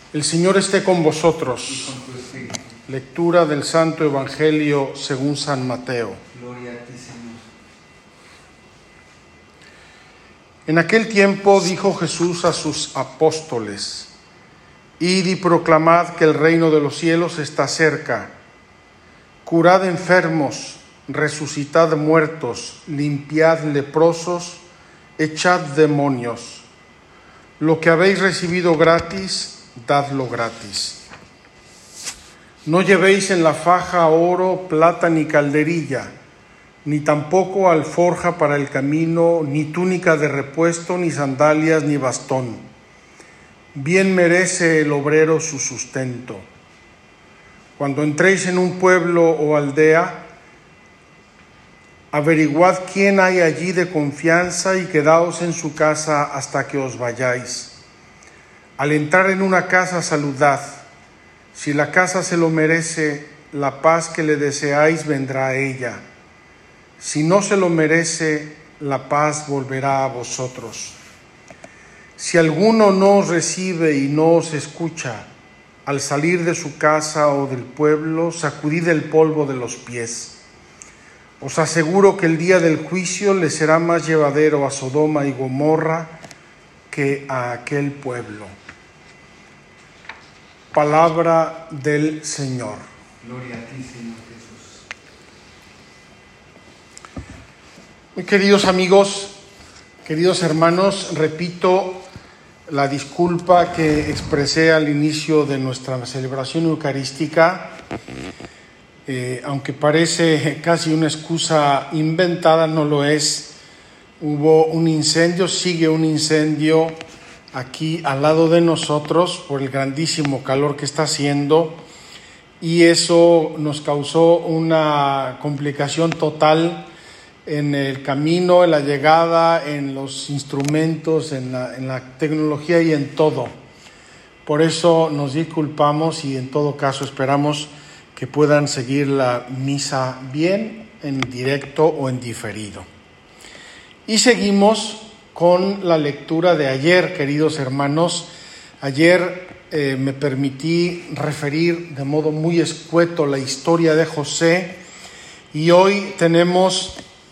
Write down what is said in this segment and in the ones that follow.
El Señor esté con y vosotros. con tu espíritu. Lectura del Santo Evangelio según San Mateo. Gloria a ti, Señor. En aquel tiempo dijo Jesús a sus apóstoles: Id y proclamad que el reino de los cielos está cerca. Curad enfermos, resucitad muertos, limpiad leprosos, echad demonios. Lo que habéis recibido gratis, dadlo gratis. No llevéis en la faja oro, plata ni calderilla, ni tampoco alforja para el camino, ni túnica de repuesto, ni sandalias, ni bastón. Bien merece el obrero su sustento. Cuando entréis en un pueblo o aldea, averiguad quién hay allí de confianza y quedaos en su casa hasta que os vayáis. Al entrar en una casa, saludad. Si la casa se lo merece, la paz que le deseáis vendrá a ella. Si no se lo merece, la paz volverá a vosotros. Si alguno no os recibe y no os escucha, al salir de su casa o del pueblo, sacudid el polvo de los pies. Os aseguro que el día del juicio le será más llevadero a Sodoma y Gomorra que a aquel pueblo. Palabra del Señor. Gloria a ti, Señor Jesús. Muy queridos amigos, queridos hermanos, repito la disculpa que expresé al inicio de nuestra celebración eucarística. Aunque parece casi una excusa inventada, no lo es. Hubo un incendio, sigue un incendio aquí al lado de nosotros por el grandísimo calor que está haciendo, y eso nos causó una complicación total en el camino, en la llegada, en los instrumentos, en la tecnología y en todo. Por eso nos disculpamos y en todo caso esperamos que puedan seguir la misa bien, en directo o en diferido. Y seguimos con la lectura de ayer, queridos hermanos. Ayer me permití referir de modo muy escueto la historia de José, y hoy tenemos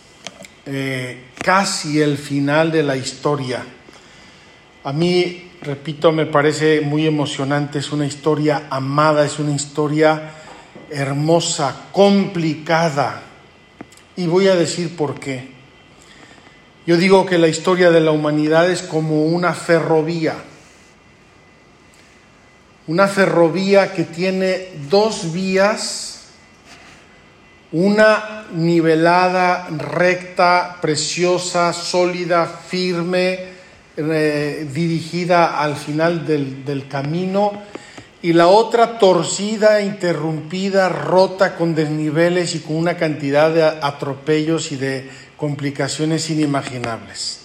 casi el final de la historia. A mí, repito, me parece muy emocionante, es una historia amada, es una historia hermosa, complicada, y voy a decir por qué. Yo digo que la historia de la humanidad es como una ferrovía que tiene dos vías, una nivelada, recta, preciosa, sólida, firme, dirigida al final del camino, y la otra torcida, interrumpida, rota, con desniveles y con una cantidad de atropellos y de complicaciones inimaginables.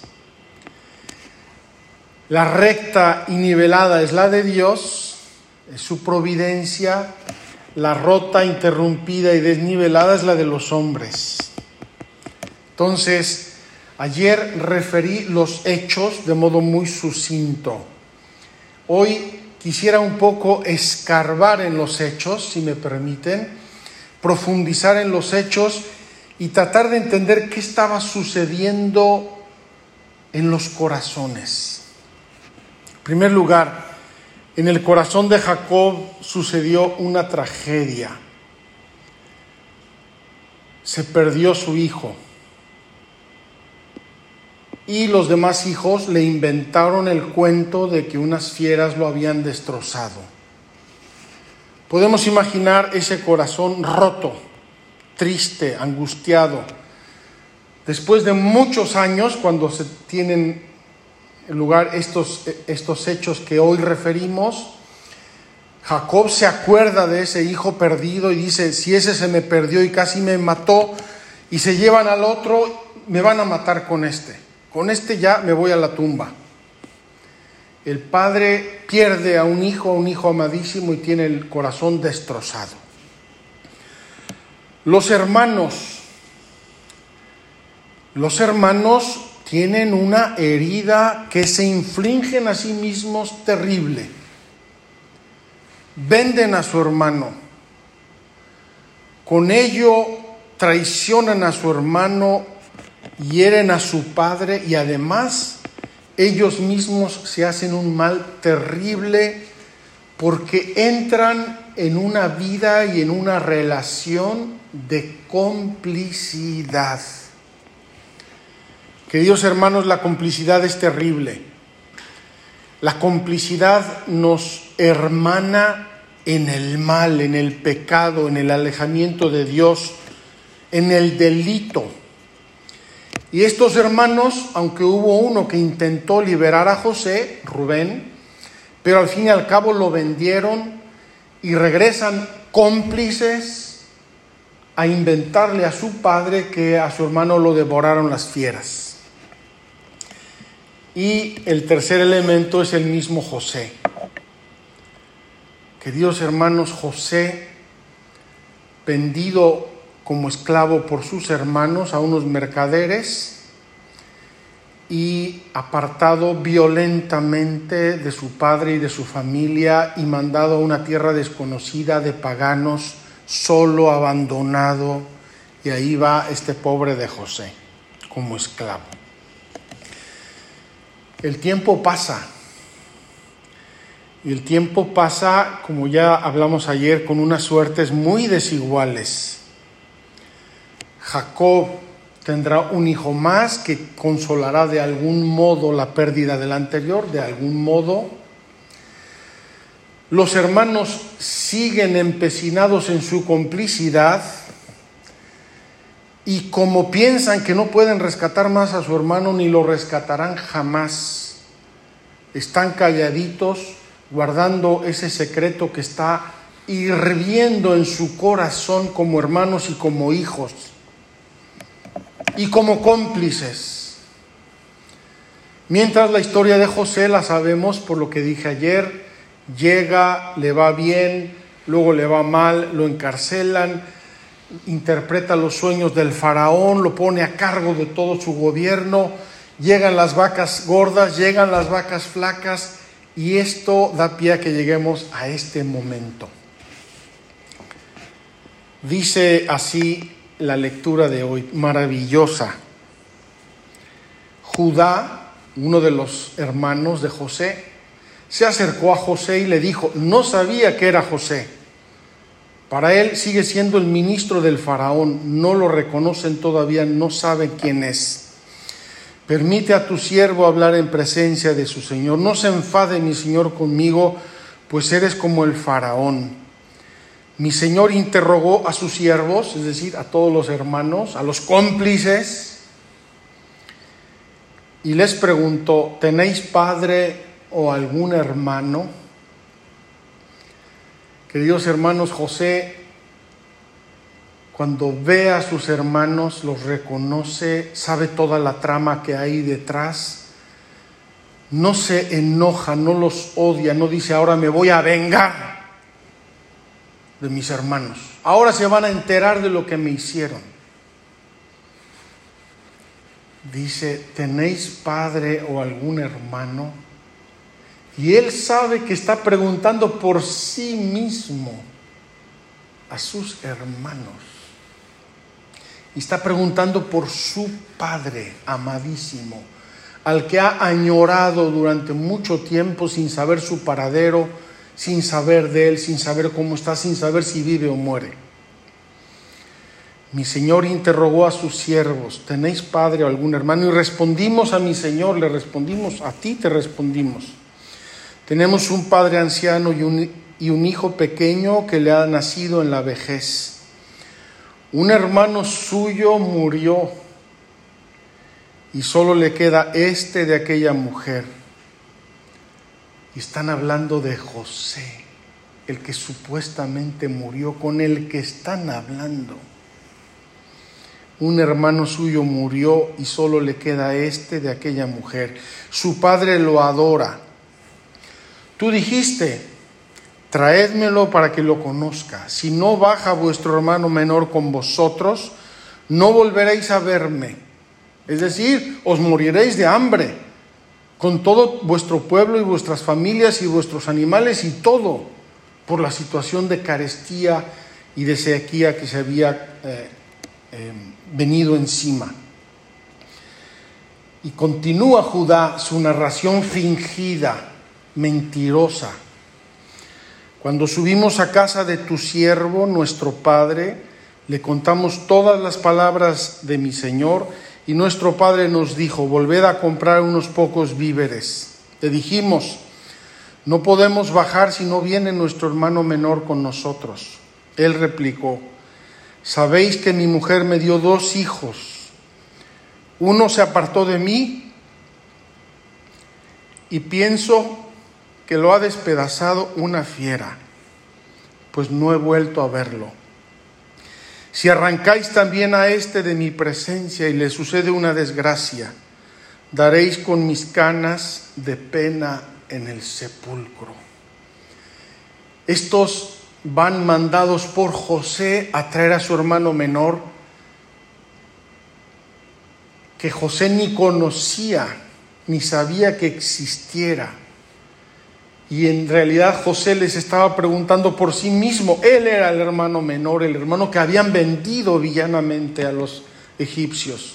La recta y nivelada es la de Dios, es su providencia. La rota, interrumpida y desnivelada es la de los hombres. Entonces, ayer referí los hechos de modo muy sucinto. Hoy quisiera un poco escarbar en los hechos, si me permiten, profundizar en los hechos y tratar de entender qué estaba sucediendo en los corazones. En primer lugar, en el corazón de Jacob sucedió una tragedia. Se perdió su hijo, y los demás hijos le inventaron el cuento de que unas fieras lo habían destrozado. Podemos imaginar ese corazón roto, triste, angustiado. Después de muchos años, cuando se tienen lugar estos hechos que hoy referimos, Jacob se acuerda de ese hijo perdido y dice: si ese se me perdió y casi me mató, y se llevan al otro, me van a matar con este ya me voy a la tumba. El padre pierde a un hijo amadísimo, y tiene el corazón destrozado. Los hermanos tienen una herida que se infligen a sí mismos terrible. venden a su hermano. Con ello traicionan a su hermano, hieren a su padre y además ellos mismos se hacen un mal terrible porque entran en una vida y en una relación de complicidad. Queridos hermanos, la complicidad es terrible. La complicidad nos hermana en el mal, en el pecado, en el alejamiento de Dios, en el delito. Y estos hermanos, aunque hubo uno que intentó liberar a José, Rubén, pero al fin y al cabo lo vendieron y regresan cómplices a inventarle a su padre que a su hermano lo devoraron las fieras. Y el tercer elemento es el mismo José. Queridos hermanos, José, vendido como esclavo por sus hermanos a unos mercaderes y apartado violentamente de su padre y de su familia y mandado a una tierra desconocida de paganos, solo, abandonado, y ahí va este pobre de José como esclavo. El tiempo pasa, y el tiempo pasa, como ya hablamos ayer, con unas suertes muy desiguales. Jacob tendrá un hijo más que consolará de algún modo la pérdida del anterior, de algún modo. Los hermanos siguen empecinados en su complicidad y como piensan que no pueden rescatar más a su hermano ni lo rescatarán jamás, están calladitos, guardando ese secreto que está hirviendo en su corazón como hermanos y como hijos y como cómplices. Mientras la historia de José la sabemos por lo que dije ayer, llega, le va bien, luego le va mal, lo encarcelan, interpreta los sueños del faraón, lo pone a cargo de todo su gobierno, llegan las vacas gordas, llegan las vacas flacas, y esto da pie a que lleguemos a este momento. Dice así la lectura de hoy, maravillosa. Judá, uno de los hermanos de José, se acercó a José y le dijo, no sabía que era José. Para él sigue siendo el ministro del faraón, no lo reconocen todavía, no saben quién es. Permite a tu siervo hablar en presencia de su señor. No se enfade mi señor conmigo, pues eres como el faraón. Mi señor interrogó a sus siervos, es decir, a todos los hermanos, a los cómplices, y les preguntó, ¿tenéis padre o algún hermano? Queridos hermanos, José, cuando ve a sus hermanos, los reconoce, sabe toda la trama que hay detrás, no se enoja, no los odia, no dice ahora me voy a vengar de mis hermanos, ahora se van a enterar de lo que me hicieron. Dice, ¿tenéis padre o algún hermano? Y él sabe que está preguntando por sí mismo a sus hermanos. Y está preguntando por su padre amadísimo, al que ha añorado durante mucho tiempo sin saber su paradero, sin saber de él, sin saber cómo está, sin saber si vive o muere. Mi señor interrogó a sus siervos, ¿tenéis padre o algún hermano? Y respondimos a mi señor, le respondimos, a ti te respondimos. Tenemos un padre anciano y un hijo pequeño que le ha nacido en la vejez. Un hermano suyo murió y solo le queda de aquella mujer. Y están hablando de José, el que supuestamente murió, con el que están hablando. Un hermano suyo murió y solo le queda de aquella mujer. Su padre lo adora. Tú dijiste, traédmelo para que lo conozca. Si no baja vuestro hermano menor con vosotros, no volveréis a verme. Es decir, os moriréis de hambre, con todo vuestro pueblo y vuestras familias y vuestros animales y todo. por la situación de carestía y de sequía que se había venido encima. Y continúa Judá su narración fingida, mentirosa. Cuando subimos a casa de tu siervo, nuestro padre, le contamos todas las palabras de mi señor, y nuestro padre nos dijo: volved a comprar unos pocos víveres. Le dijimos: no podemos bajar si no viene nuestro hermano menor con nosotros. Él replicó: sabéis que mi mujer me dio 2 hijos. Uno se apartó de mí y pienso que lo ha despedazado una fiera, pues no he vuelto a verlo. Si arrancáis también a este de mi presencia y le sucede una desgracia, daréis con mis canas de pena en el sepulcro. Estos van mandados por José a traer a su hermano menor, que José ni conocía, ni sabía que existiera. Y en realidad José les estaba preguntando por sí mismo. Él era el hermano menor, el hermano que habían vendido villanamente a los egipcios.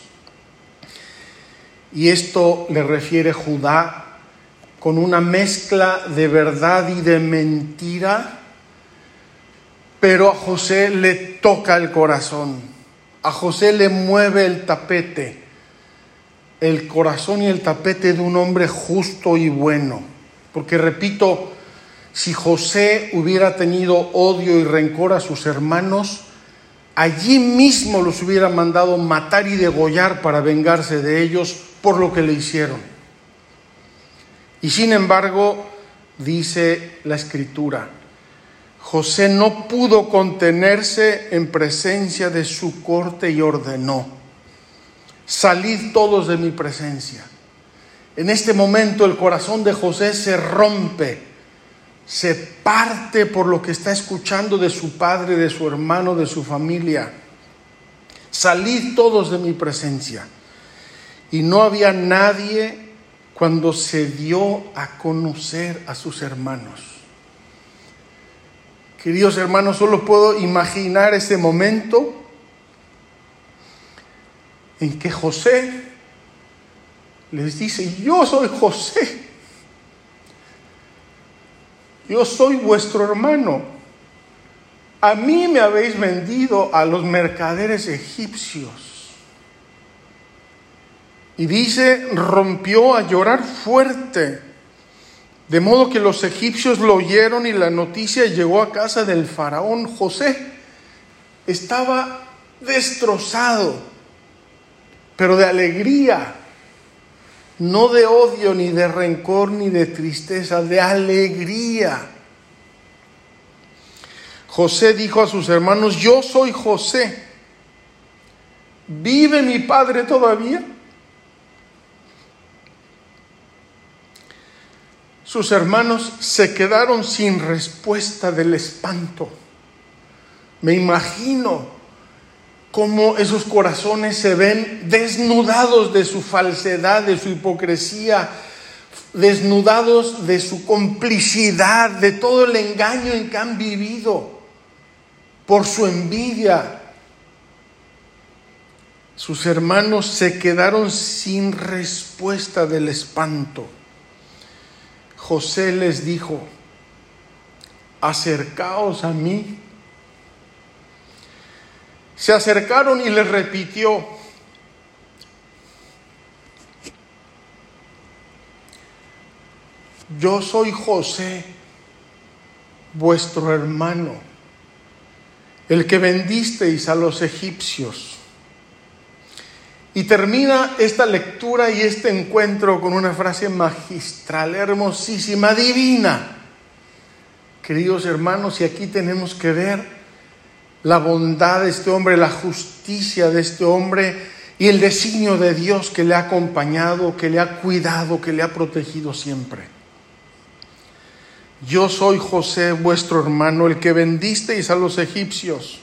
Y esto le refiere Judá con una mezcla de verdad y de mentira, pero a José le toca el corazón. A José le mueve el tapete, el corazón y el tapete de un hombre justo y bueno. Porque repito, si José hubiera tenido odio y rencor a sus hermanos, allí mismo los hubiera mandado matar y degollar para vengarse de ellos por lo que le hicieron. Y sin embargo, dice la Escritura, José no pudo contenerse en presencia de su corte y ordenó: salid todos de mi presencia. En este momento el corazón de José se rompe, se parte por lo que está escuchando de su padre, de su hermano, de su familia. Salid todos de mi presencia. Y no había nadie cuando se dio a conocer a sus hermanos. Queridos hermanos, solo puedo imaginar ese momento en que José les dice: yo soy José, yo soy vuestro hermano, a mí me habéis vendido a los mercaderes egipcios. Y dice, rompió a llorar fuerte, de modo que los egipcios lo oyeron y la noticia llegó a casa del faraón. José estaba destrozado, pero de alegría. No de odio, ni de rencor, ni de tristeza, de alegría. José dijo a sus hermanos: yo soy José. ¿Vive mi padre todavía? Sus hermanos se quedaron sin respuesta del espanto. Me imagino cómo esos corazones se ven desnudados de su falsedad, de su hipocresía, desnudados de su complicidad, de todo el engaño en que han vivido, por su envidia. Sus hermanos se quedaron sin respuesta del espanto. José les dijo: acercaos a mí. Se acercaron y les repitió: yo soy José, vuestro hermano, el que vendisteis a los egipcios. Y termina esta lectura y este encuentro con una frase magistral, hermosísima, divina. Queridos hermanos, y aquí tenemos que ver la bondad de este hombre, la justicia de este hombre y el designio de Dios que le ha acompañado, que le ha cuidado, que le ha protegido siempre. Yo soy José, vuestro hermano, el que vendisteis a los egipcios.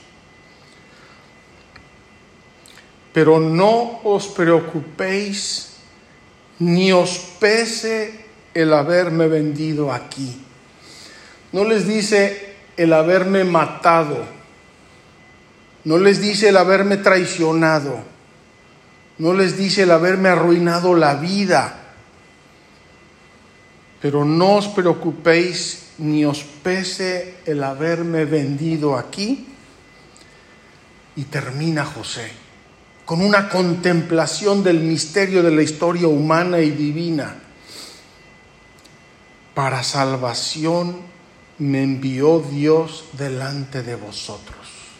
Pero no os preocupéis, ni os pese el haberme vendido aquí. No les dice: el haberme matado, no les dice el haberme traicionado, no les dice el haberme arruinado la vida. Pero no os preocupéis ni os pese el haberme vendido aquí. Y termina José con una contemplación del misterio de la historia humana y divina. Para salvación me envió Dios delante de vosotros.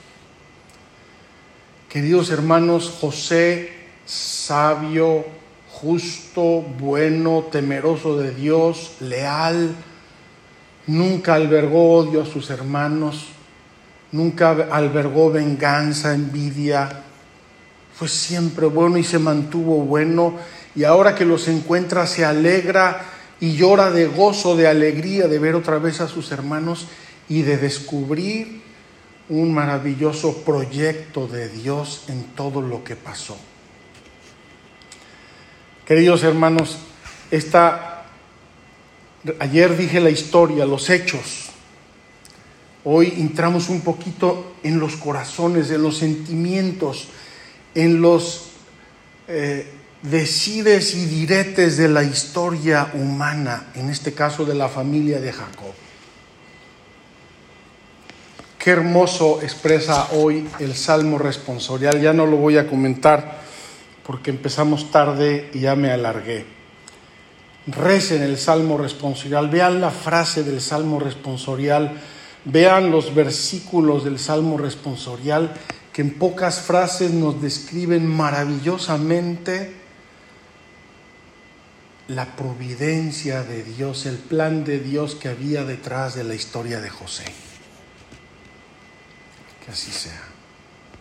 Queridos hermanos, José, sabio, justo, bueno, temeroso de Dios, leal, nunca albergó odio a sus hermanos, nunca albergó venganza, envidia, fue siempre bueno y se mantuvo bueno, y ahora que los encuentra se alegra y llora de gozo, de alegría de ver otra vez a sus hermanos y de descubrir un maravilloso proyecto de Dios en todo lo que pasó. Queridos hermanos, ayer dije la historia, los hechos. Hoy entramos un poquito en los corazones, en los sentimientos, en los decires y diretes de la historia humana, en este caso de la familia de Jacob. Qué hermoso expresa hoy el Salmo responsorial. Ya no lo voy a comentar porque empezamos tarde y ya me alargué. Recen el Salmo responsorial, vean la frase del Salmo responsorial, vean los versículos del Salmo responsorial que en pocas frases nos describen maravillosamente la providencia de Dios, el plan de Dios que había detrás de la historia de José. Que así sea.